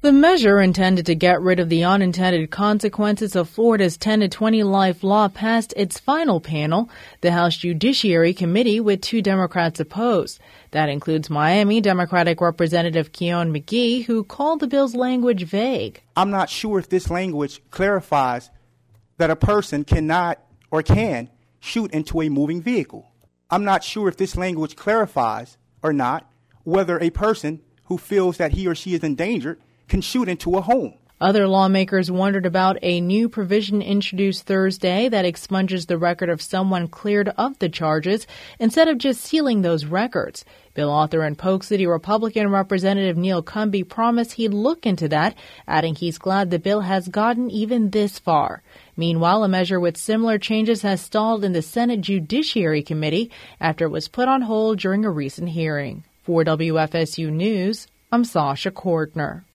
The measure intended to get rid of the unintended consequences of Florida's 10 to 20 life law passed its final panel, the House Judiciary Committee, with 2 Democrats opposed. That includes Miami Democratic Representative Keion McGee, who called the bill's language vague. I'm not sure if this language clarifies that a person cannot or can shoot into a moving vehicle. I'm not sure if this language clarifies or not whether a person who feels that he or she is endangered can shoot into a home. Other lawmakers wondered about a new provision introduced Thursday that expunges the record of someone cleared of the charges instead of just sealing those records. Bill author and Polk City Republican Representative Neil Cumby promised he'd look into that, adding he's glad the bill has gotten even this far. Meanwhile, a measure with similar changes has stalled in the Senate Judiciary Committee after it was put on hold during a recent hearing. For WFSU News, I'm Sasha Kortner.